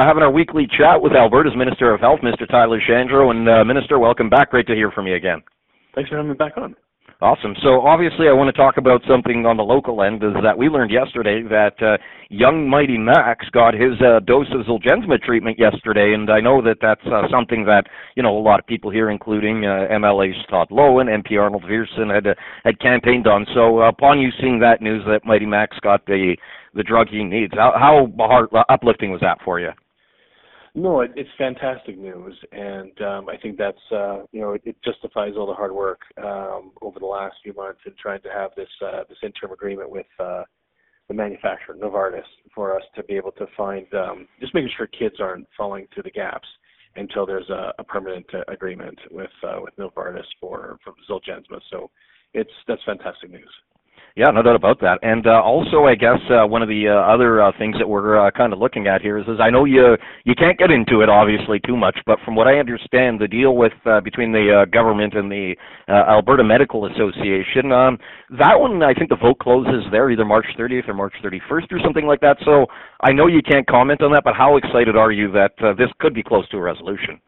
having our weekly chat with Alberta's Minister of Health, Mr. Tyler Shandro. And Minister, welcome back. Great to hear from you again. Thanks for having me back on. Awesome. So obviously I want to talk about something on the local end, is that we learned yesterday that young Mighty Max got his dose of Zolgensma treatment yesterday, and I know that that's something that, a lot of people here, including MLAs Todd Lowen, MP Arnold Viersen, had campaigned on. So upon you seeing that news that Mighty Max got the drug he needs, how uplifting was that for you? No, it's fantastic news, and I think that's it justifies all the hard work over the last few months in trying to have this interim agreement with the manufacturer, Novartis, for us to be able to find just making sure kids aren't falling through the gaps until there's a permanent agreement with Novartis for Zolgensma. So that's fantastic news. Yeah, no doubt about that. And also, I guess one of the other things that we're kind of looking at here is I know you can't get into it obviously too much, but from what I understand, the deal with between the government and the Alberta Medical Association, that one, I think the vote closes there either March 30th or March 31st or something like that. So I know you can't comment on that, but how excited are you that this could be close to a resolution?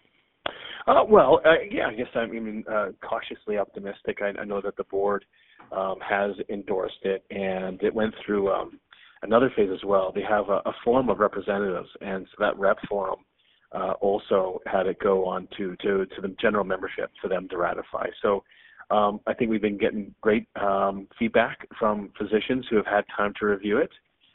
I guess I'm cautiously optimistic. I know that the board has endorsed it, and it went through another phase as well. They have a forum of representatives, and so that rep forum also had it go on to the general membership for them to ratify. So I think we've been getting great feedback from physicians who have had time to review it.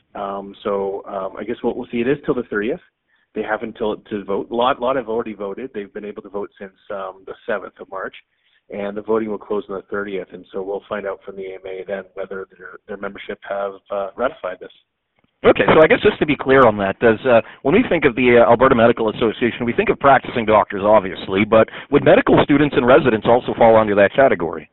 I guess we'll see. It is till the 30th. They have until to vote. A lot have already voted. They've been able to vote since the 7th of March, and the voting will close on the 30th. And so we'll find out from the AMA then whether their membership have ratified this. Okay, so I guess just to be clear on that, when we think of the Alberta Medical Association, we think of practicing doctors, obviously, but would medical students and residents also fall under that category?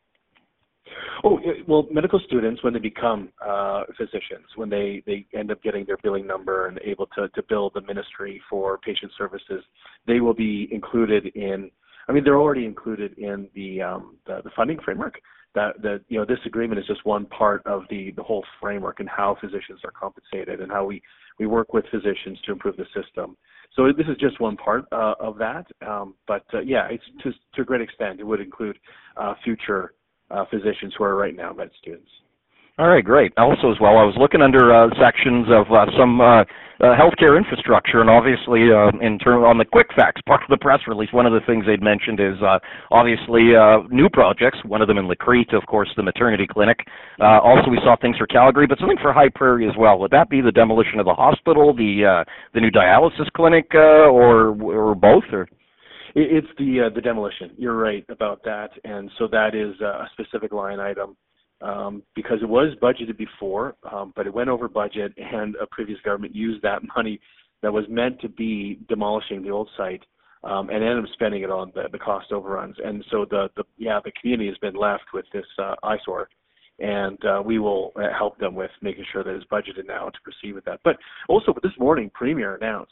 Oh, well, medical students, when they become physicians, when they end up getting their billing number and able to bill the ministry for patient services, they will be included in, they're already included in the funding framework. This agreement is just one part of the whole framework and how physicians are compensated and how we work with physicians to improve the system. So this is just one part of that. It's to a great extent, it would include future physicians who are right now med students. All right, great. Also, as well, I was looking under sections of some healthcare infrastructure, and obviously, on the quick facts part of the press release, one of the things they'd mentioned is obviously new projects. One of them in Lacrete, of course, the maternity clinic. Also, we saw things for Calgary, but something for High Prairie as well. Would that be the demolition of the hospital, the new dialysis clinic, or both, or? It's the demolition. You're right about that, and so that is a specific line item because it was budgeted before, but it went over budget, and a previous government used that money that was meant to be demolishing the old site and ended up spending it on the cost overruns. And so the community has been left with this eyesore, and we will help them with making sure that it's budgeted now to proceed with that. But also, this morning, Premier announced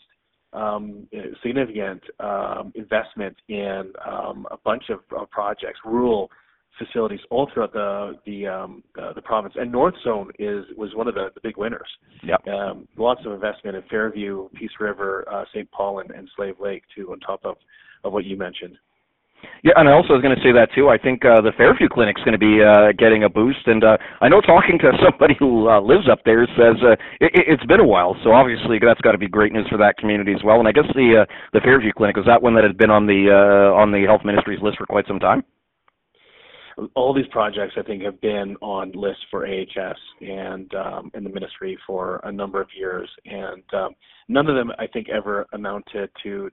significant investment in a bunch of projects, rural facilities all throughout the province. And North Zone was one of the big winners. Yep. Lots of investment in Fairview, Peace River, St. Paul, and Slave Lake too, on top of what you mentioned. Yeah, and I also was going to say that too. I think the Fairview Clinic's going to be getting a boost, and I know talking to somebody who lives up there says it's been a while, so obviously that's got to be great news for that community as well. And I guess the Fairview Clinic, was that one that had been on the Health Ministry's list for quite some time? All these projects, I think, have been on lists for AHS and the ministry for a number of years, and none of them, I think, ever amounted to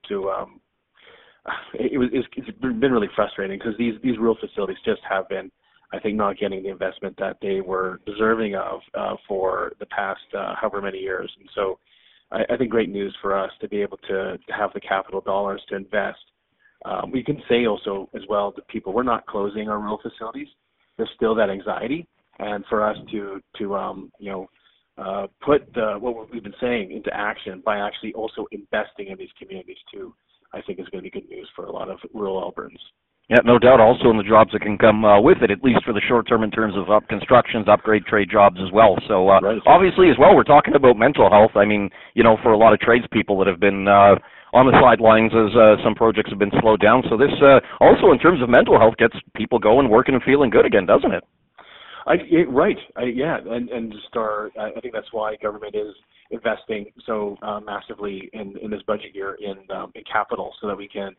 it's been really frustrating because these rural facilities just have been, I think, not getting the investment that they were deserving of for the past however many years. And so I think great news for us to be able to have the capital dollars to invest. We can say also as well to people, we're not closing our rural facilities. There's still that anxiety, and for us to put what we've been saying into action by actually also investing in these communities too, I think is going to be good news for a lot of rural Albertans. Yeah, no doubt. Also in the jobs that can come with it, at least for the short term in terms of constructions, upgrade trade jobs as well. So Right. obviously as well, we're talking about mental health. I mean, for a lot of tradespeople that have been on the sidelines as some projects have been slowed down. So this also in terms of mental health gets people going, working, and feeling good again, doesn't it? Right. And just I think that's why government is investing so massively in this budget year in capital, so that we can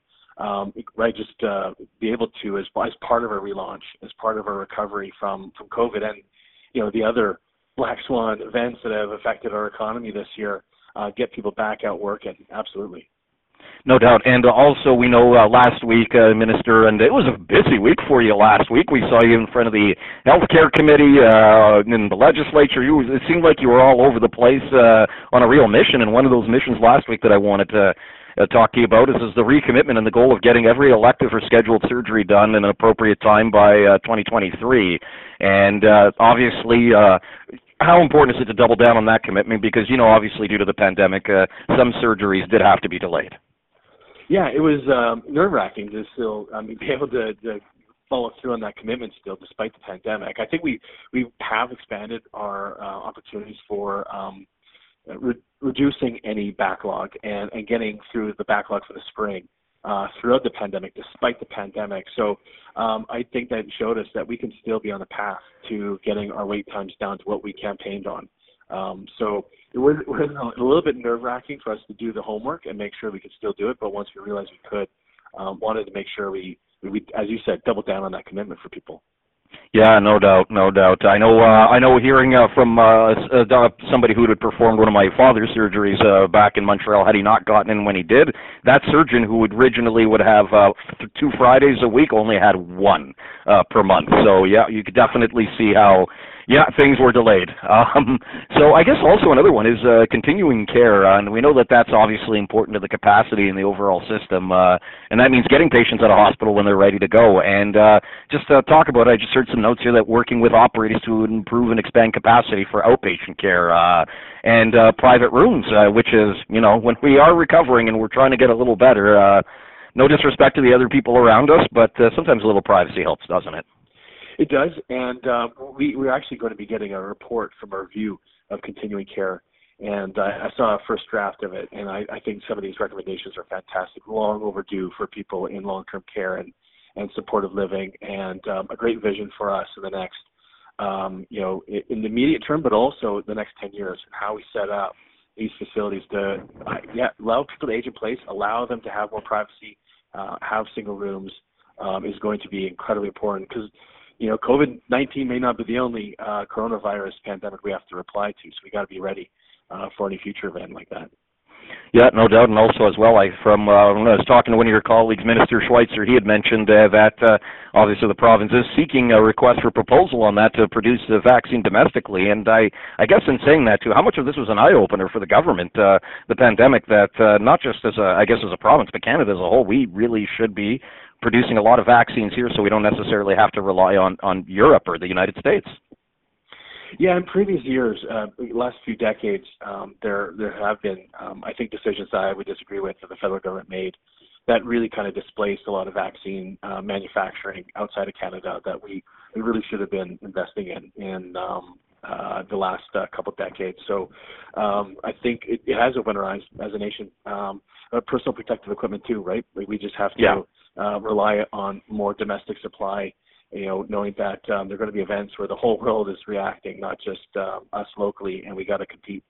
be able to, as part of our relaunch, as part of our recovery from COVID and the other black swan events that have affected our economy this year, get people back out working. Absolutely. No doubt. And also, we know last week, Minister, and it was a busy week for you last week. We saw you in front of the Healthcare Committee in the legislature. It seemed like you were all over the place on a real mission. And one of those missions last week that I wanted to talk to you about is the recommitment and the goal of getting every elective or scheduled surgery done in an appropriate time by 2023. And obviously, how important is it to double down on that commitment? Because, obviously due to the pandemic, some surgeries did have to be delayed. Yeah, it was nerve-wracking to still be able to follow through on that commitment still, despite the pandemic. I think we have expanded our opportunities for reducing any backlog and getting through the backlog for the spring throughout the pandemic, despite the pandemic. So I think that showed us that we can still be on the path to getting our wait times down to what we campaigned on. So it was a little bit nerve-wracking for us to do the homework and make sure we could still do it. But once we realized we could, wanted to make sure we, as you said, double down on that commitment for people. Yeah, no doubt. I know. Hearing from somebody who had performed one of my father's surgeries back in Montreal, had he not gotten in when he did, that surgeon who originally would have 2 Fridays a week only had 1 per month. So yeah, you could definitely see how things were delayed. So I guess also another one is continuing care, and we know that that's obviously important to the capacity in the overall system, and that means getting patients out of hospital when they're ready to go. And just talk about it, I just heard some notes here that working with operators to improve and expand capacity for outpatient care and private rooms, which is, when we are recovering and we're trying to get a little better, no disrespect to the other people around us, but sometimes a little privacy helps, doesn't it? It does, and we're actually going to be getting a report from our review of continuing care, and I saw a first draft of it, and I think some of these recommendations are fantastic, long overdue for people in long-term care and supportive living, and a great vision for us in the next, in the immediate term, but also the next 10 years, and how we set up these facilities to, allow people to age in place, allow them to have more privacy, have single rooms, is going to be incredibly important, because COVID-19 may not be the only coronavirus pandemic we have to reply to, so we got to be ready for any future event like that. Yeah, no doubt, and also as well, when I was talking to one of your colleagues, Minister Schweitzer, he had mentioned that obviously the province is seeking a request for proposal on that to produce the vaccine domestically, and I guess in saying that too, how much of this was an eye-opener for the government, the pandemic, that not just as a province, but Canada as a whole, we really should be producing a lot of vaccines here so we don't necessarily have to rely on Europe or the United States. Yeah, in previous years, last few decades, there have been, I think, decisions that I would disagree with that the federal government made that really kind of displaced a lot of vaccine manufacturing outside of Canada that we really should have been investing in the last couple of decades. So I think it has opened our eyes as a nation. Personal protective equipment too, right? We just have to rely on more domestic supply, knowing that there are going to be events where the whole world is reacting, not just us locally, and we got to compete.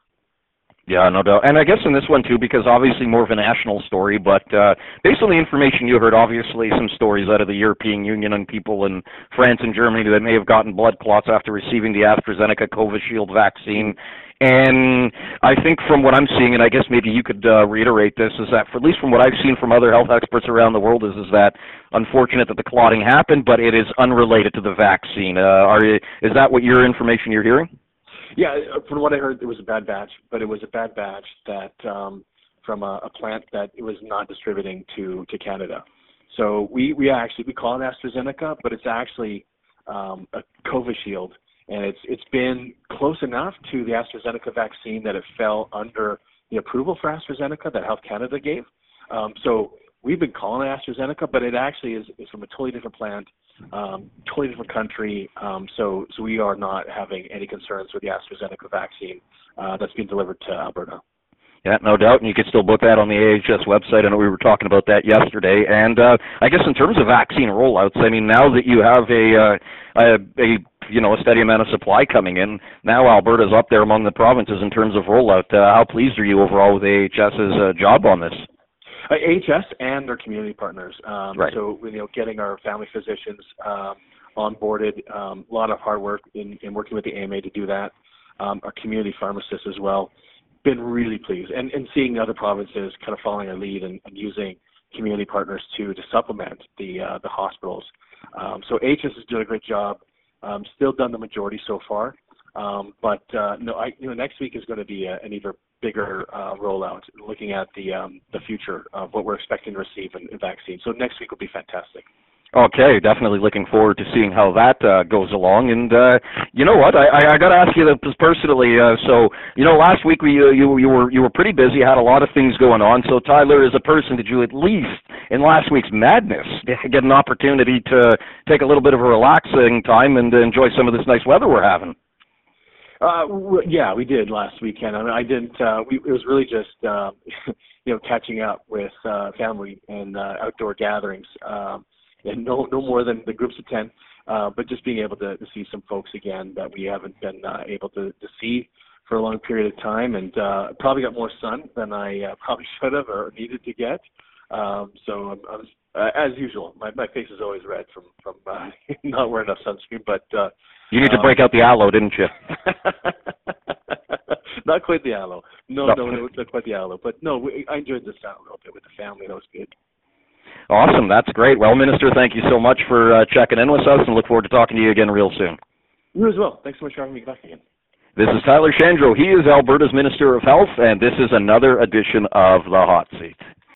Yeah, no doubt. And I guess in this one too, because obviously more of a national story, but based on the information you heard, obviously some stories out of the European Union and people in France and Germany that may have gotten blood clots after receiving the AstraZeneca Covishield vaccine. And I think from what I'm seeing, and I guess maybe you could reiterate this, is that at least from what I've seen from other health experts around the world, is that unfortunate that the clotting happened, but it is unrelated to the vaccine. Is that what your information you're hearing? Yeah, from what I heard, it was a bad batch, but it was a bad batch that from a plant that it was not distributing to Canada. So we call it AstraZeneca, but it's actually a Covishield, and it's been close enough to the AstraZeneca vaccine that it fell under the approval for AstraZeneca that Health Canada gave. So we've been calling it AstraZeneca, but it actually is from a totally different plant, totally different country. So we are not having any concerns with the AstraZeneca vaccine that's being delivered to Alberta. Yeah, no doubt, and you can still book that on the AHS website. I know we were talking about that yesterday. And I guess in terms of vaccine rollouts, I mean, now that you have a steady amount of supply coming in, now Alberta's up there among the provinces in terms of rollout. How pleased are you overall with AHS's job on this? AHS and their community partners. Right. So, getting our family physicians onboarded, a lot of hard work in working with the AMA to do that. Our community pharmacists as well. Been really pleased, and seeing other provinces kind of following our lead and using community partners to supplement the hospitals. So AHS has done a great job. Still done the majority so far, but next week is going to be an even bigger rollout, looking at the future of what we're expecting to receive in vaccines. So next week will be fantastic. Okay, definitely looking forward to seeing how that goes along. And you know what? I got to ask you this personally. So last week you were pretty busy, had a lot of things going on. So Tyler, as a person, did you at least in last week's madness get an opportunity to take a little bit of a relaxing time and enjoy some of this nice weather we're having? Yeah, we did last weekend. I mean, I didn't. It was really just catching up with family and outdoor gatherings. And no more than the groups of 10, but just being able to see some folks again that we haven't been able to see for a long period of time, and probably got more sun than I probably should have or needed to get. So I was, as usual, my face is always red from not wearing enough sunscreen. But you need to break out the aloe, didn't you? Not quite the aloe. No, not quite the aloe. But no, I enjoyed this out a little bit with the family. That was good. Awesome. That's great. Well, Minister, thank you so much for checking in with us, and look forward to talking to you again real soon. You as well. Thanks so much for having me back again. This is Tyler Shandro. He is Alberta's Minister of Health, and this is another edition of The Hot Seat.